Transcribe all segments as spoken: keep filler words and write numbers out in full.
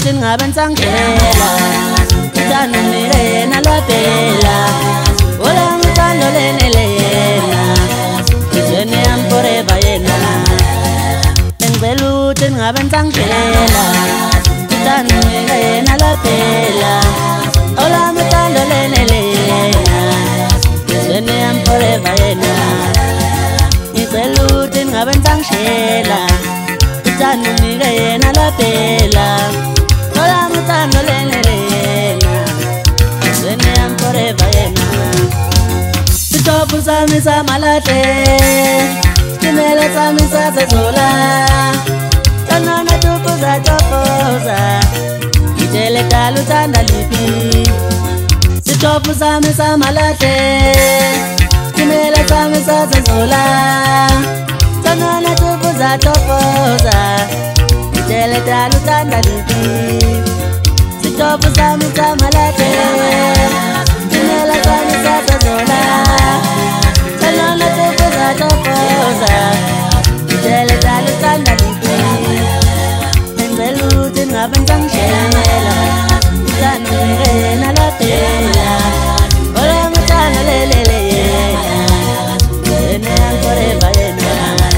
uthi ngabe nsangela uthando nilena lapela ola uthando lenelena izweni yam forever yena ngicela uthi ngabe nsangela uthando nilena lapela ola uthando lenelena izweni yam forever yena ngicela uthi ngabe nsangela uthando nilena lapela ola uthando lenelena izweni yam forever yena sitopu sami samalahle Kimela sami sasezola Tanana tupuza topoza Itele kalu tanda lipi Sitopu sami samalahle Kimela sami sasezola Tanana tupuza topoza Itele kalu tanda lipi Sitopu sami samalahle Kimela sami sasezola Tanana tupuza topoza Itele kalu tanda lipi Ngicela uthi ngabe nsangishela Uthando nilena lapela ola uthando lenelena izweni yam forever yena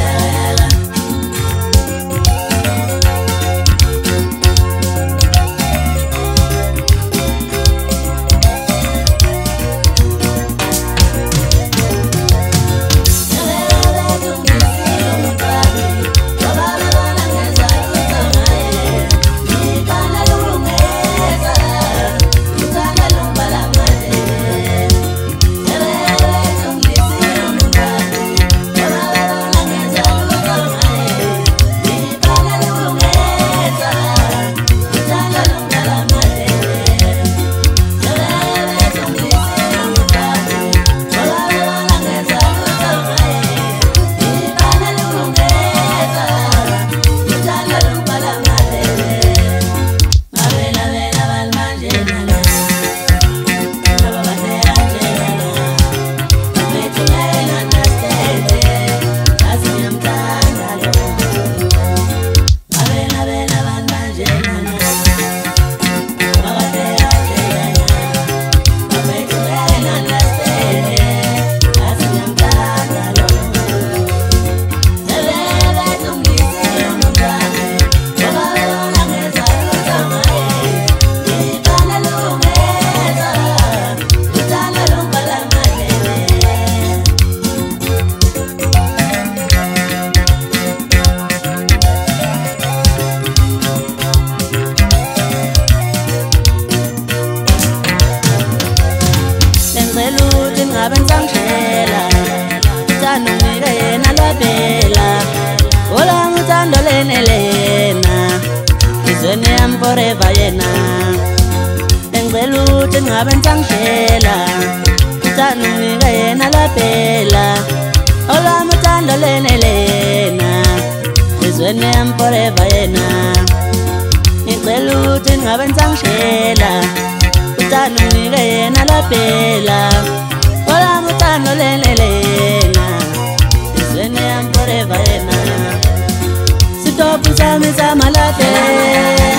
ngabe nsangishela uthando nilena lapela ola uthando lenelena izweni yam forever yena ngicela uthi ngabe nsangishela uthando nilena lapela ola uthando lenelena izweni yam forever yena ngicela uthi ngabe nsangishela uthando nilena lapela ola uthando lenelena izweni yam forever yena Sitopu sami samalahle